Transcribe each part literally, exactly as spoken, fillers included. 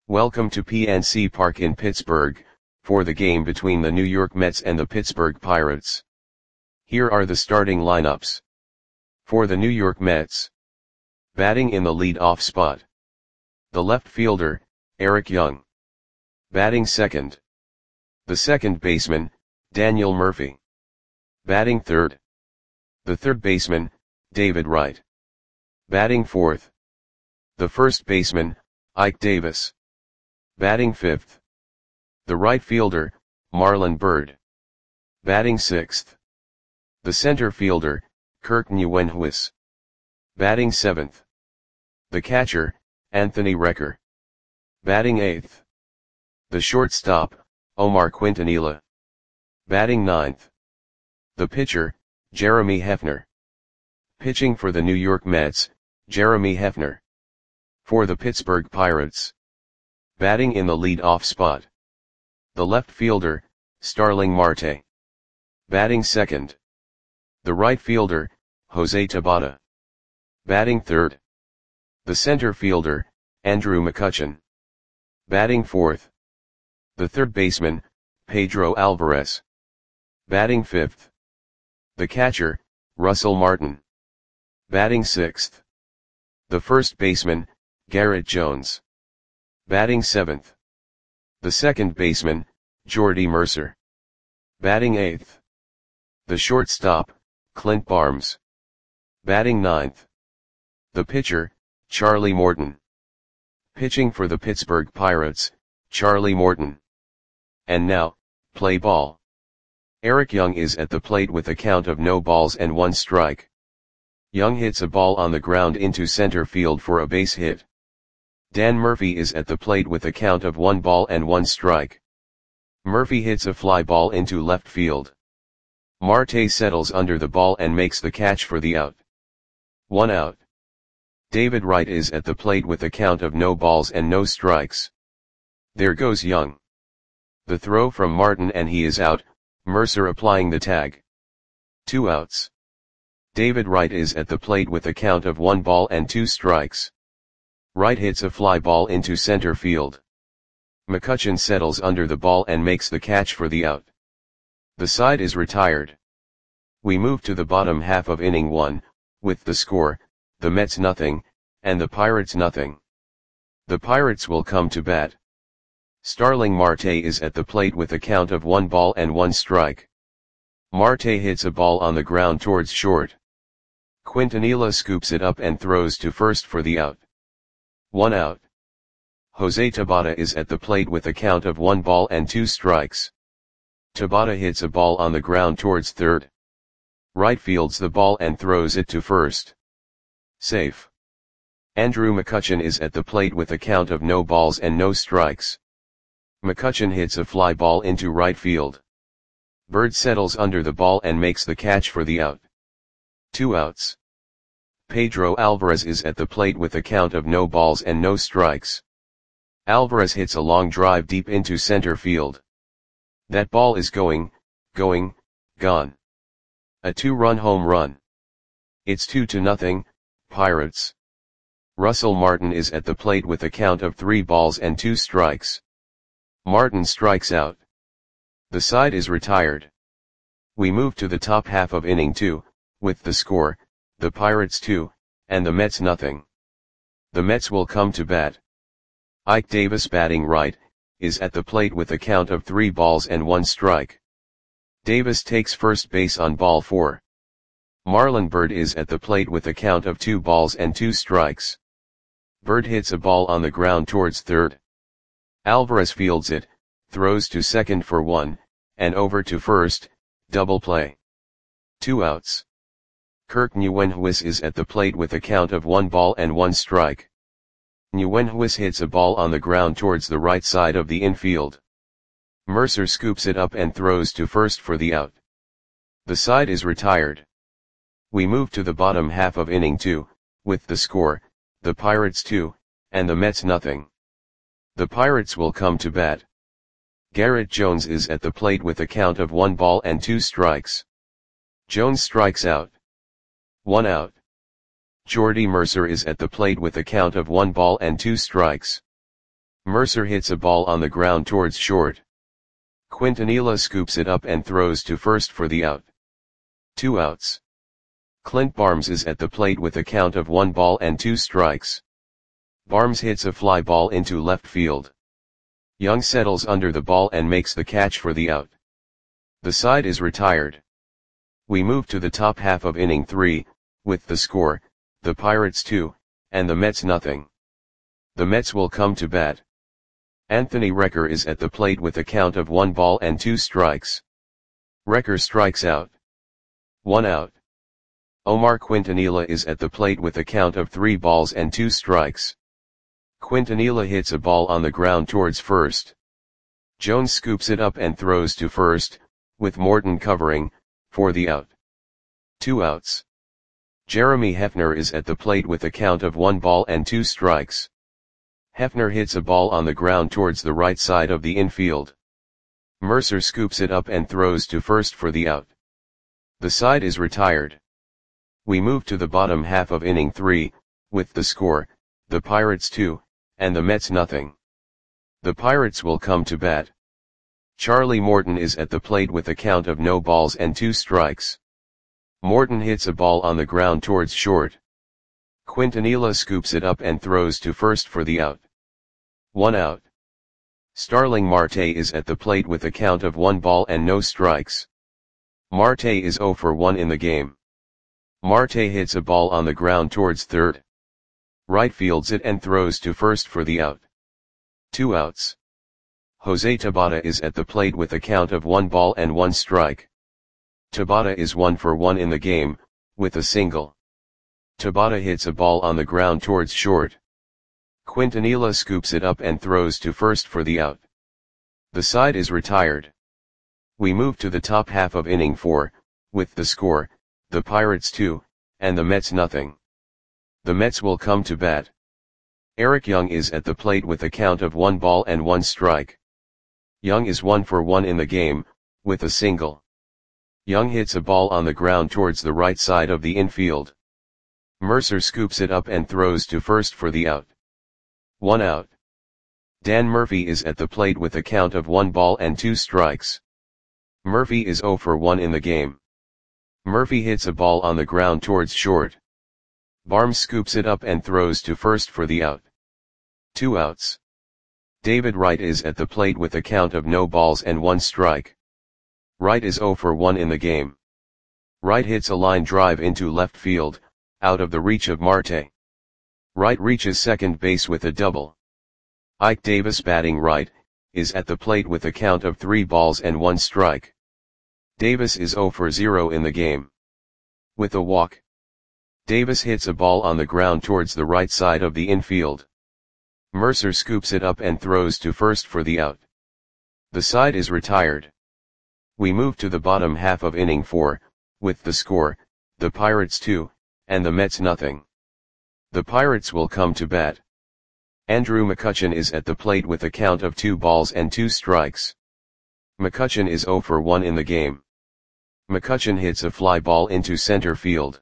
Welcome to P N C Park in Pittsburgh, for the game between the New York Mets and the Pittsburgh Pirates. Here are the starting lineups. For the New York Mets. Batting in the lead-off spot. The left fielder, Eric Young. Batting second. The second baseman, Daniel Murphy. Batting third. The third baseman, David Wright. Batting fourth. The first baseman, Ike Davis. Batting fifth. The right fielder, Marlon Byrd. Batting sixth. The center fielder, Kirk Nieuwenhuis. Batting seventh. The catcher, Anthony Recker. Batting eighth. The shortstop, Omar Quintanilla. Batting ninth. The pitcher, Jeremy Hefner. Pitching for the New York Mets, Jeremy Hefner. For the Pittsburgh Pirates. Batting in the lead-off spot. The left fielder, Starling Marte. Batting second. The right fielder, Jose Tabata. Batting third. The center fielder, Andrew McCutchen. Batting fourth. The third baseman, Pedro Alvarez. Batting fifth. The catcher, Russell Martin. Batting sixth. The first baseman, Garrett Jones. Batting seventh. The second baseman, Jordy Mercer. Batting eighth. The shortstop, Clint Barnes. Batting ninth. The pitcher, Charlie Morton. Pitching for the Pittsburgh Pirates, Charlie Morton. And now, play ball. Eric Young is at the plate with a count of no balls and one strike. Young hits a ball on the ground into center field for a base hit. Dan Murphy is at the plate with a count of one ball and one strike. Murphy hits a fly ball into left field. Marte settles under the ball and makes the catch for the out. One out. David Wright is at the plate with a count of no balls and no strikes. There goes Young. The throw from Martin and he is out, Mercer applying the tag. Two outs. David Wright is at the plate with a count of one ball and two strikes. Wright hits a fly ball into center field. McCutchen settles under the ball and makes the catch for the out. The side is retired. We move to the bottom half of inning one, with the score, the Mets nothing, and the Pirates nothing. The Pirates will come to bat. Starling Marte is at the plate with a count of one ball and one strike. Marte hits a ball on the ground towards short. Quintanilla scoops it up and throws to first for the out. One out. Jose Tabata is at the plate with a count of one ball and two strikes. Tabata hits a ball on the ground towards third. Wright fields the ball and throws it to first. Safe. Andrew McCutchen is at the plate with a count of no balls and no strikes. McCutchen hits a fly ball into right field. Byrd settles under the ball and makes the catch for the out. Two outs. Pedro Alvarez is at the plate with a count of no balls and no strikes. Alvarez hits a long drive deep into center field. That ball is going, going, gone. A two-run home run. It's two to nothing, Pirates. Russell Martin is at the plate with a count of three balls and two strikes. Martin strikes out. The side is retired. We move to the top half of inning two, with the score, the Pirates two, and the Mets nothing. The Mets will come to bat. Ike Davis batting right, is at the plate with a count of three balls and one strike. Davis takes first base on ball four. Marlon Byrd is at the plate with a count of two balls and two strikes. Byrd hits a ball on the ground towards third. Alvarez fields it, throws to second for one, and over to first, double play. Two outs. Kirk Nieuwenhuis is at the plate with a count of one ball and one strike. Nieuwenhuis hits a ball on the ground towards the right side of the infield. Mercer scoops it up and throws to first for the out. The side is retired. We move to the bottom half of inning two, with the score, the Pirates two, and the Mets nothing. The Pirates will come to bat. Garrett Jones is at the plate with a count of one ball and two strikes. Jones strikes out. One out. Jordy Mercer is at the plate with a count of one ball and two strikes. Mercer hits a ball on the ground towards short. Quintanilla scoops it up and throws to first for the out. Two outs. Clint Barnes is at the plate with a count of one ball and two strikes. Barnes hits a fly ball into left field. Young settles under the ball and makes the catch for the out. The side is retired. We move to the top half of inning three, with the score, the Pirates two, and the Mets nothing. The Mets will come to bat. Anthony Recker is at the plate with a count of one ball and two strikes. Recker strikes out. One out. Omar Quintanilla is at the plate with a count of three balls and two strikes. Quintanilla hits a ball on the ground towards first. Jones scoops it up and throws to first, with Morton covering, for the out. Two outs. Jeremy Hefner is at the plate with a count of one ball and two strikes. Hefner hits a ball on the ground towards the right side of the infield. Mercer scoops it up and throws to first for the out. The side is retired. We move to the bottom half of inning three, with the score, the Pirates two, and the Mets nothing. The Pirates will come to bat. Charlie Morton is at the plate with a count of no balls and two strikes. Morton hits a ball on the ground towards short. Quintanilla scoops it up and throws to first for the out. One out. Starling Marte is at the plate with a count of one ball and no strikes. Marte is zero for one in the game. Marte hits a ball on the ground towards third. Right fields it and throws to first for the out. Two outs. Jose Tabata is at the plate with a count of one ball and one strike. Tabata is one for one in the game, with a single. Tabata hits a ball on the ground towards short. Quintanilla scoops it up and throws to first for the out. The side is retired. We move to the top half of inning four, with the score, the Pirates two, and the Mets nothing. The Mets will come to bat. Eric Young is at the plate with a count of one ball and one strike. Young is one for one in the game, with a single. Young hits a ball on the ground towards the right side of the infield. Mercer scoops it up and throws to first for the out. One out. Dan Murphy is at the plate with a count of one ball and two strikes. Murphy is zero for one in the game. Murphy hits a ball on the ground towards short. Barnes scoops it up and throws to first for the out. Two outs. David Wright is at the plate with a count of no balls and one strike. Wright is zero for one in the game. Wright hits a line drive into left field, out of the reach of Marte. Wright reaches second base with a double. Ike Davis, batting right, is at the plate with a count of three balls and one strike. Davis is zero for zero in the game. With a walk. Davis hits a ball on the ground towards the right side of the infield. Mercer scoops it up and throws to first for the out. The side is retired. We move to the bottom half of inning four, with the score, the Pirates two, and the Mets nothing. The Pirates will come to bat. Andrew McCutchen is at the plate with a count of two balls and two strikes. McCutchen is zero for one in the game. McCutchen hits a fly ball into center field.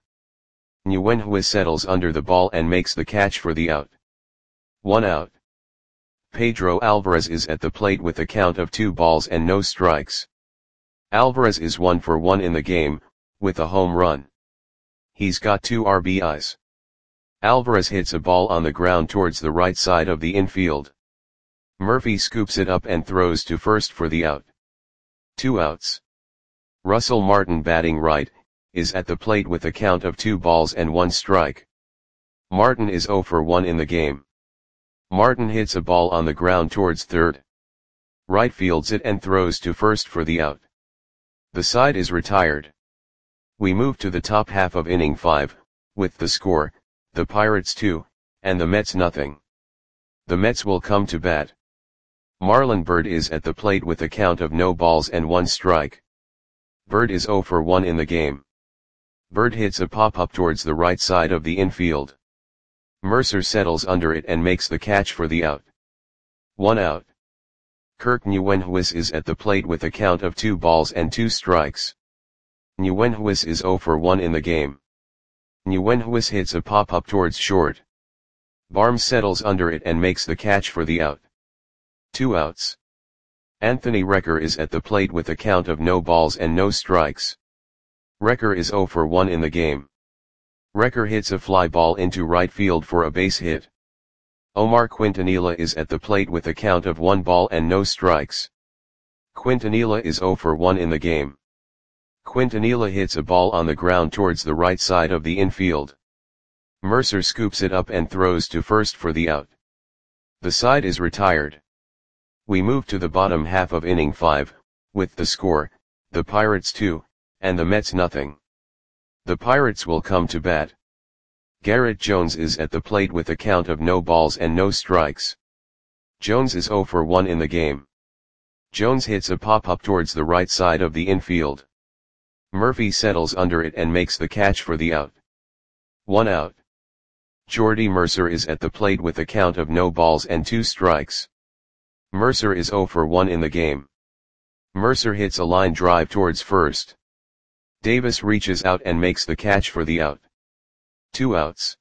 Nguyen settles under the ball and makes the catch for the out. One out. Pedro Alvarez is at the plate with a count of two balls and no strikes. Alvarez is one for one in the game, with a home run. He's got two R B Is. Alvarez hits a ball on the ground towards the right side of the infield. Murphy scoops it up and throws to first for the out. Two outs. Russell Martin, batting right, is at the plate with a count of two balls and one strike. Martin is zero for one in the game. Martin hits a ball on the ground towards third. Right fields it and throws to first for the out. The side is retired. We move to the top half of inning five, with the score, the Pirates two, and the Mets nothing. The Mets will come to bat. Marlon Byrd is at the plate with a count of no balls and one strike. Byrd is zero for one in the game. Byrd hits a pop-up towards the right side of the infield. Mercer settles under it and makes the catch for the out. One out. Kirk Nguyen is at the plate with a count of two balls and two strikes. Nguyen is zero for one in the game. Nguyen hits a pop-up towards short. Barnes settles under it and makes the catch for the out. Two outs. Anthony Recker is at the plate with a count of no balls and no strikes. Recker is zero for one in the game. Recker hits a fly ball into right field for a base hit. Omar Quintanilla is at the plate with a count of one ball and no strikes. Quintanilla is zero for one in the game. Quintanilla hits a ball on the ground towards the right side of the infield. Mercer scoops it up and throws to first for the out. The side is retired. We move to the bottom half of inning five, with the score, the Pirates two, and the Mets nothing. The Pirates will come to bat. Garrett Jones is at the plate with a count of no balls and no strikes. Jones is zero for one in the game. Jones hits a pop-up towards the right side of the infield. Murphy settles under it and makes the catch for the out. One out. Jordy Mercer is at the plate with a count of no balls and two strikes. Mercer is zero for one in the game. Mercer hits a line drive towards first. Davis reaches out and makes the catch for the out. Two outs.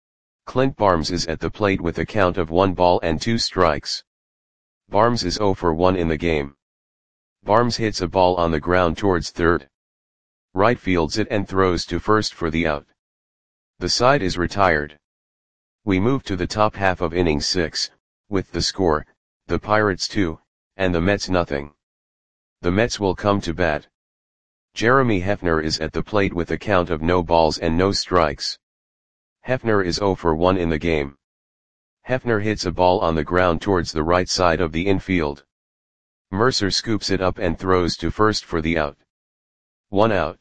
Clint Barnes is at the plate with a count of one ball and two strikes. Barnes is zero for one in the game. Barnes hits a ball on the ground towards third. Right fields it and throws to first for the out. The side is retired. We move to the top half of inning six, with the score, the Pirates two, and the Mets nothing. The Mets will come to bat. Jeremy Hefner is at the plate with a count of no balls and no strikes. Hefner is zero for one in the game. Hefner hits a ball on the ground towards the right side of the infield. Mercer scoops it up and throws to first for the out. One out.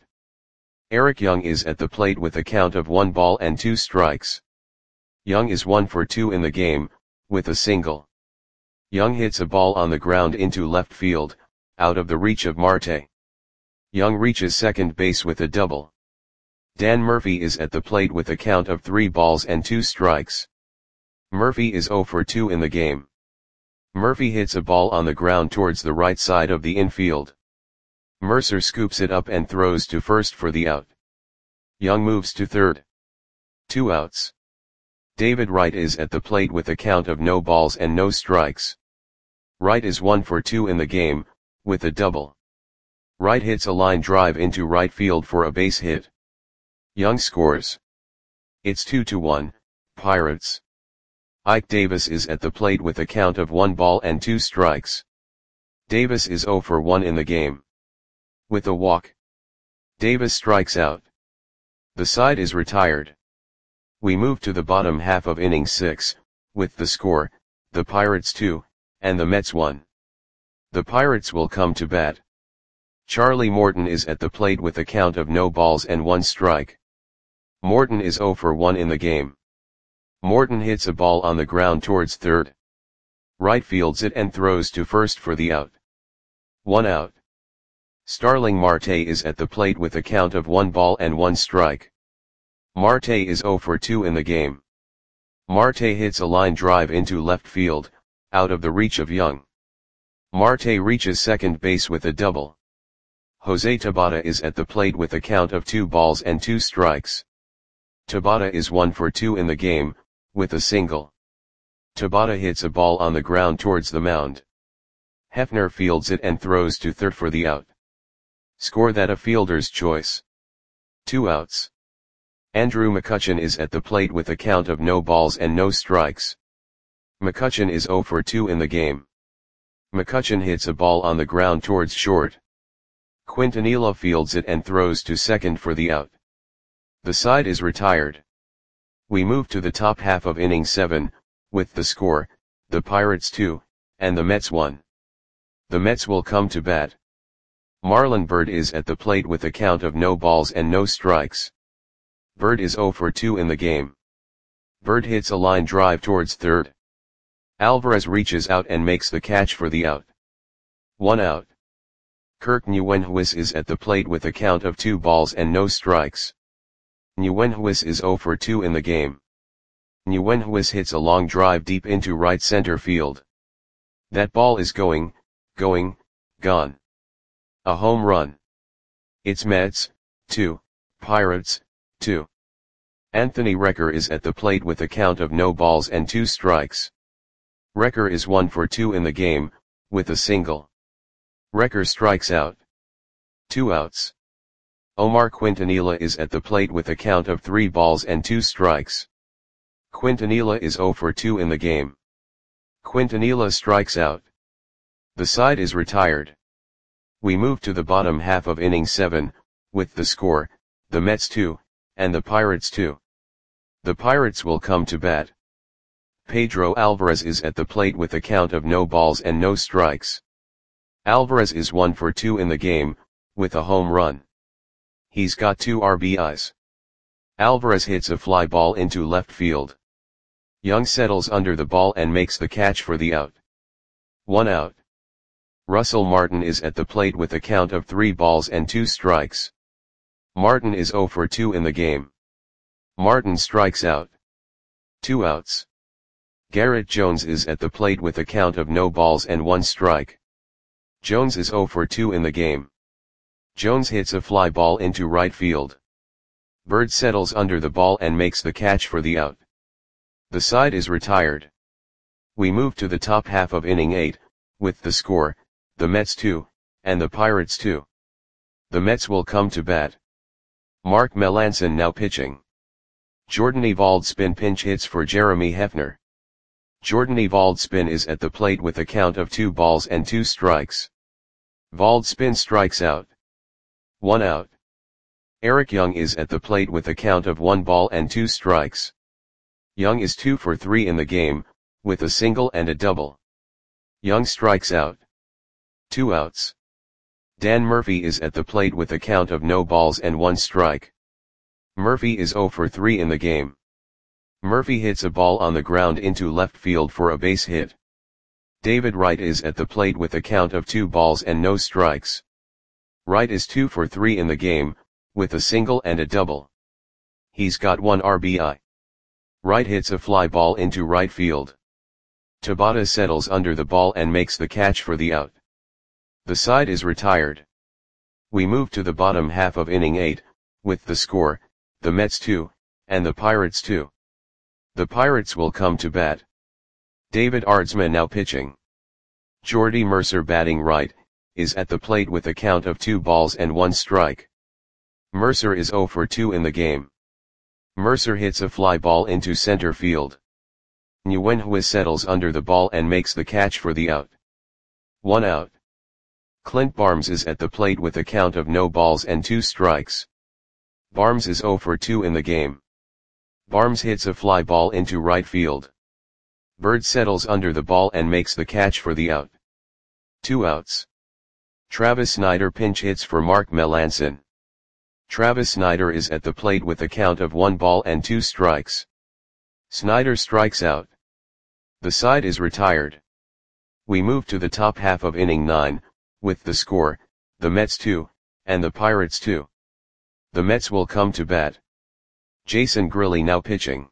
Eric Young is at the plate with a count of one ball and two strikes. Young is one for two in the game, with a single. Young hits a ball on the ground into left field, out of the reach of Marte. Young reaches second base with a double. Dan Murphy is at the plate with a count of three balls and two strikes. Murphy is zero for two in the game. Murphy hits a ball on the ground towards the right side of the infield. Mercer scoops it up and throws to first for the out. Young moves to third. Two outs. David Wright is at the plate with a count of no balls and no strikes. Wright is one for two in the game, with a double. Wright hits a line drive into right field for a base hit. Young scores. It's two to one, Pirates. Ike Davis is at the plate with a count of one ball and two strikes. Davis is zero for one in the game. With a walk. Davis strikes out. The side is retired. We move to the bottom half of inning six, with the score, the Pirates two, and the Mets one. The Pirates will come to bat. Charlie Morton is at the plate with a count of no balls and one strike. Morton is zero for one in the game. Morton hits a ball on the ground towards third. Right fields it and throws to first for the out. One out. Starling Marte is at the plate with a count of one ball and one strike. Marte is zero for two in the game. Marte hits a line drive into left field, out of the reach of Young. Marte reaches second base with a double. Jose Tabata is at the plate with a count of two balls and two strikes. Tabata is one for two in the game, with a single. Tabata hits a ball on the ground towards the mound. Hefner fields it and throws to third for the out. Score that a fielder's choice. Two outs. Andrew McCutchen is at the plate with a count of no balls and no strikes. McCutchen is zero for two in the game. McCutchen hits a ball on the ground towards short. Quintanilla fields it and throws to second for the out. The side is retired. We move to the top half of inning seven, with the score, the Pirates two, and the Mets one. The Mets will come to bat. Marlon Byrd is at the plate with a count of no balls and no strikes. Byrd is zero for two in the game. Byrd hits a line drive towards third. Alvarez reaches out and makes the catch for the out. One out. Kirk Nieuwenhuis is at the plate with a count of two balls and no strikes. Nieuwenhuis is zero for two in the game. Nieuwenhuis hits a long drive deep into right center field. That ball is going, going, gone. A home run. It's Mets, two, Pirates, two. Anthony Recker is at the plate with a count of no balls and two strikes. Wrecker is one for two in the game, with a single. Wrecker strikes out. Two outs. Omar Quintanilla is at the plate with a count of three balls and two strikes. Quintanilla is zero for two in the game. Quintanilla strikes out. The side is retired. We move to the bottom half of inning seven, with the score, the Mets two, and the Pirates two. The Pirates will come to bat. Pedro Alvarez is at the plate with a count of no balls and no strikes. Alvarez is one for two in the game, with a home run. He's got two R B Is. Alvarez hits a fly ball into left field. Young settles under the ball and makes the catch for the out. One out. Russell Martin is at the plate with a count of three balls and two strikes. Martin is zero for two in the game. Martin strikes out. Two outs. Garrett Jones is at the plate with a count of no balls and one strike. Jones is zero for two in the game. Jones hits a fly ball into right field. Bird settles under the ball and makes the catch for the out. The side is retired. We move to the top half of inning eight, with the score, the Mets two, and the Pirates two. The Mets will come to bat. Mark Melancon now pitching. Jordan Evalds-Spin pinch hits for Jeremy Hefner. Jordan Evalds-Spin is at the plate with a count of two balls and two strikes. Evalds-Spin strikes out. One out. Eric Young is at the plate with a count of one ball and two strikes. Young is two for three in the game, with a single and a double. Young strikes out. Two outs. Dan Murphy is at the plate with a count of no balls and one strike. Murphy is zero for three in the game. Murphy hits a ball on the ground into left field for a base hit. David Wright is at the plate with a count of two balls and no strikes. Wright is two for three in the game, with a single and a double. He's got one R B I. Wright hits a fly ball into right field. Tabata settles under the ball and makes the catch for the out. The side is retired. We move to the bottom half of inning eight, with the score, the Mets two, and the Pirates two. The Pirates will come to bat. David Aardsma now pitching. Jordy Mercer batting right, is at the plate with a count of two balls and one strike. Mercer is zero for two in the game. Mercer hits a fly ball into center field. Nguyenhue settles under the ball and makes the catch for the out. One out. Clint Barnes is at the plate with a count of no balls and two strikes. Barnes is zero for two in the game. Barnes hits a fly ball into right field. Bird settles under the ball and makes the catch for the out. Two outs. Travis Snider pinch hits for Mark Melancon. Travis Snider is at the plate with a count of one ball and two strikes. Snider strikes out. The side is retired. We move to the top half of inning nine, with the score, the Mets two, and the Pirates two. The Mets will come to bat. Jason Grilli now pitching.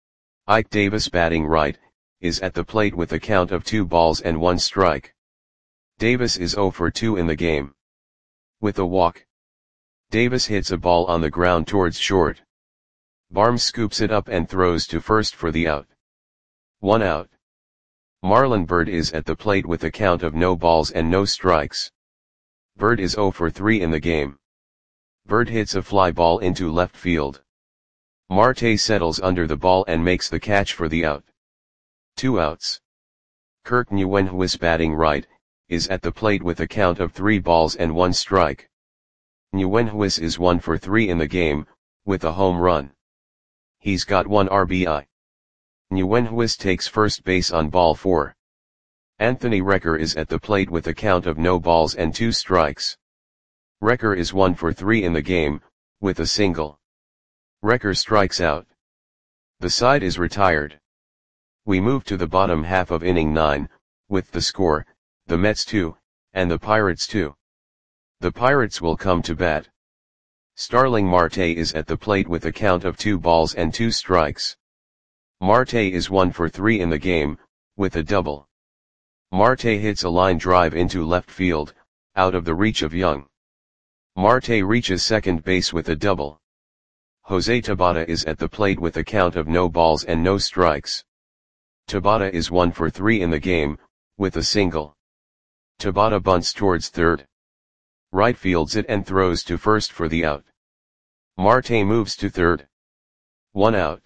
Ike Davis batting right, is at the plate with a count of two balls and one strike. Davis is zero for two in the game. With a walk. Davis hits a ball on the ground towards short. Barnes scoops it up and throws to first for the out. One out. Marlon Byrd is at the plate with a count of no balls and no strikes. Byrd is zero for three in the game. Byrd hits a fly ball into left field. Marte settles under the ball and makes the catch for the out. Two outs. Kirk Nguyenhue batting right, is at the plate with a count of three balls and one strike. Nguyenhue is one for three in the game, with a home run. He's got one R B I. Nguyenhue takes first base on ball four. Anthony Recker is at the plate with a count of no balls and two strikes. Recker is one for three in the game, with a single. Recker strikes out. The side is retired. We move to the bottom half of inning nine, with the score, the Mets two, and the Pirates two. The Pirates will come to bat. Starling Marte is at the plate with a count of two balls and two strikes. Marte is one for three in the game, with a double. Marte hits a line drive into left field, out of the reach of Young. Marte reaches second base with a double. Jose Tabata is at the plate with a count of no balls and no strikes. Tabata is one for three in the game, with a single. Tabata bunts towards third. Right fields it and throws to first for the out. Marte moves to third. One out.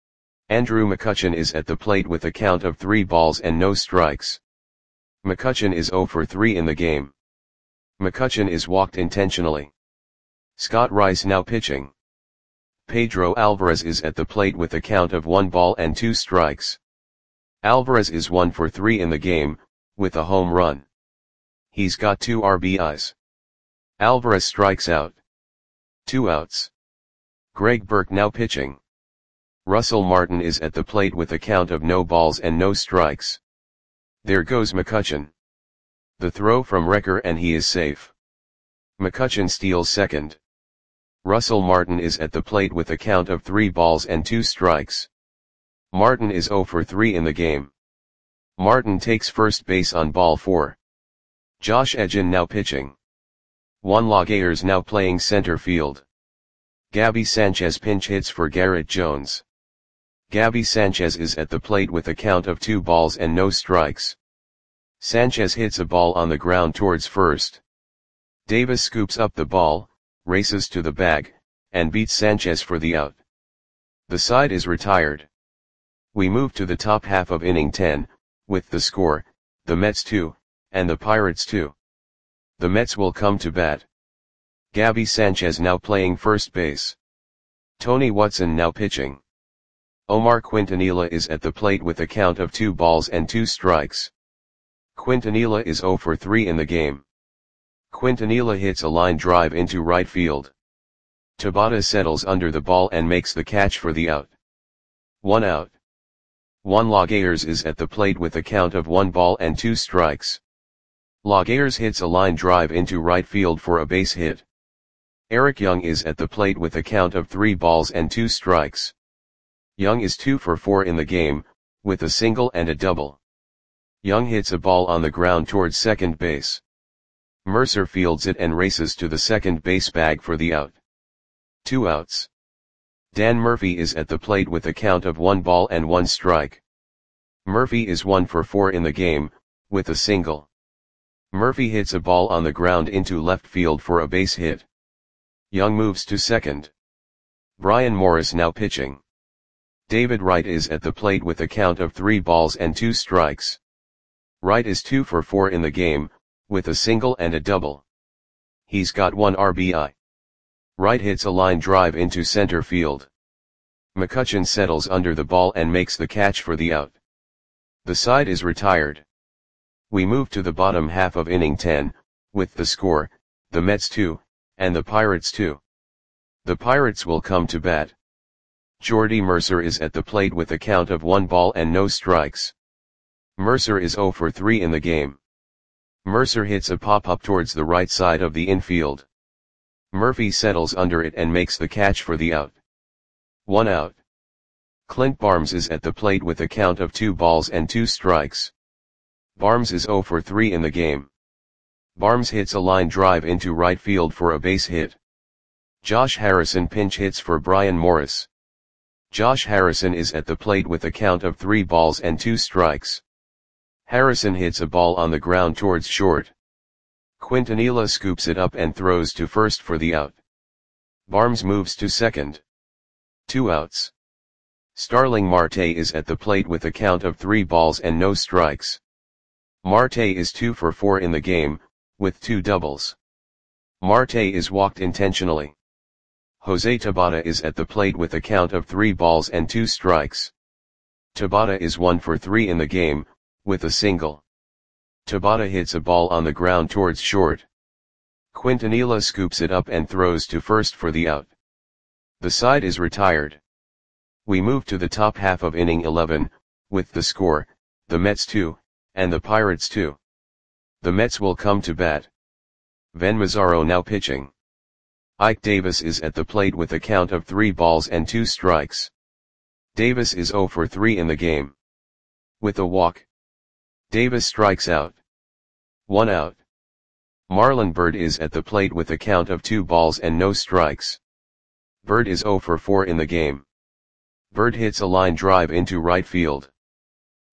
Andrew McCutchen is at the plate with a count of three balls and no strikes. McCutchen is zero for three in the game. McCutchen is walked intentionally. Scott Rice now pitching. Pedro Alvarez is at the plate with a count of one ball and two strikes. Alvarez is one for three in the game, with a home run. He's got two R B Is. Alvarez strikes out. Two outs. Greg Burke now pitching. Russell Martin is at the plate with a count of no balls and no strikes. There goes McCutchen. The throw from Recker and he is safe. McCutchen steals second. Russell Martin is at the plate with a count of three balls and two strikes. Martin is zero for three in the game. Martin takes first base on ball four. Josh Edgin now pitching. Juan Laguerre now playing center field. Gabby Sanchez pinch hits for Garrett Jones. Gabby Sanchez is at the plate with a count of two balls and no strikes. Sanchez hits a ball on the ground towards first. Davis scoops up the ball, races to the bag, and beats Sanchez for the out. The side is retired. We move to the top half of inning ten, with the score, the Mets two, and the Pirates two. The Mets will come to bat. Gabby Sanchez now playing first base. Tony Watson now pitching. Omar Quintanilla is at the plate with a count of two balls and two strikes. Quintanilla is zero for three in the game. Quintanilla hits a line drive into right field. Tabata settles under the ball and makes the catch for the out. One out. Juan Laguerre is at the plate with a count of one ball and two strikes. Laguerre hits a line drive into right field for a base hit. Eric Young is at the plate with a count of three balls and two strikes. Young is two for four in the game, with a single and a double. Young hits a ball on the ground towards second base. Mercer fields it and races to the second base bag for the out. Two outs. Dan Murphy is at the plate with a count of one ball and one strike. Murphy is one for four in the game, with a single. Murphy hits a ball on the ground into left field for a base hit. Young moves to second. Brian Morris now pitching. David Wright is at the plate with a count of three balls and two strikes. Wright is two for four in the game, with a single and a double. He's got one R B I. Wright hits a line drive into center field. McCutchen settles under the ball and makes the catch for the out. The side is retired. We move to the bottom half of inning ten, with the score, the Mets two, and the Pirates two. The Pirates will come to bat. Jordy Mercer is at the plate with a count of one ball and no strikes. Mercer is zero for three in the game. Mercer hits a pop-up towards the right side of the infield. Murphy settles under it and makes the catch for the out. One out. Clint Barnes is at the plate with a count of two balls and two strikes. Barnes is zero for three in the game. Barnes hits a line drive into right field for a base hit. Josh Harrison pinch hits for Brian Morris. Josh Harrison is at the plate with a count of three balls and two strikes. Harrison hits a ball on the ground towards short. Quintanilla scoops it up and throws to first for the out. Barnes moves to second. Two outs. Starling Marte is at the plate with a count of three balls and no strikes. Marte is two for four in the game, with two doubles. Marte is walked intentionally. Jose Tabata is at the plate with a count of three balls and two strikes. Tabata is one for three in the game, with a single. Tabata hits a ball on the ground towards short. Quintanilla scoops it up and throws to first for the out. The side is retired. We move to the top half of inning eleven, with the score, the Mets two, and the Pirates two. The Mets will come to bat. Ven Mazzaro now pitching. Ike Davis is at the plate with a count of three balls and two strikes. Davis is zero for three in the game. With a walk. Davis strikes out. One out. Marlon Byrd is at the plate with a count of two balls and no strikes. Byrd is zero for four in the game. Byrd hits a line drive into right field.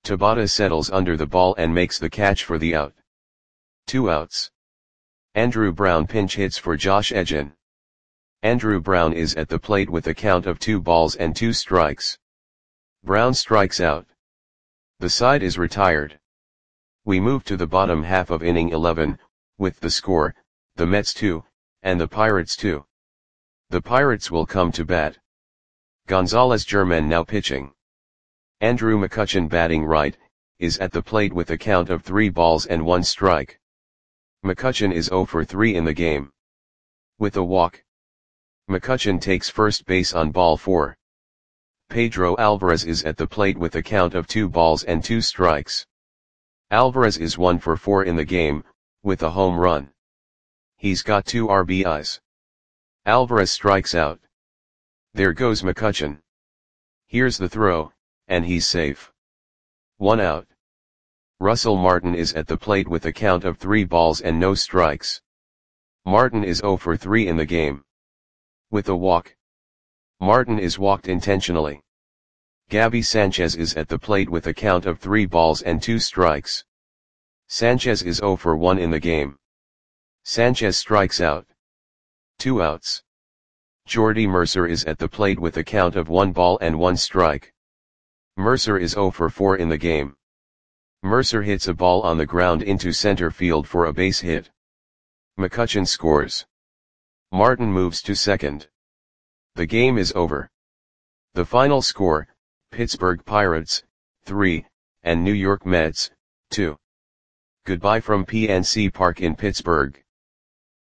Tabata settles under the ball and makes the catch for the out. Two outs. Andrew Brown pinch hits for Josh Edgin. Andrew Brown is at the plate with a count of two balls and two strikes. Brown strikes out. The side is retired. We move to the bottom half of inning eleven, with the score, the Mets two, and the Pirates two. The Pirates will come to bat. Gonzalez German now pitching. Andrew McCutchen batting right, is at the plate with a count of three balls and one strike. McCutchen is oh for three in the game. With a walk. McCutchen takes first base on ball four. Pedro Alvarez is at the plate with a count of two balls and two strikes. Alvarez is one for four in the game, with a home run. He's got two R B Is. Alvarez strikes out. There goes McCutchen. Here's the throw, and he's safe. One out. Russell Martin is at the plate with a count of three balls and no strikes. Martin is oh for three in the game. With a walk. Martin is walked intentionally. Gabby Sanchez is at the plate with a count of three balls and two strikes. Sanchez is oh for one in the game. Sanchez strikes out. Two outs. Jordy Mercer is at the plate with a count of one ball and one strike. Mercer is oh for four in the game. Mercer hits a ball on the ground into center field for a base hit. McCutchen scores. Martin moves to second. The game is over. The final score, Pittsburgh Pirates, three, and New York Mets, two. Goodbye from P N C Park in Pittsburgh.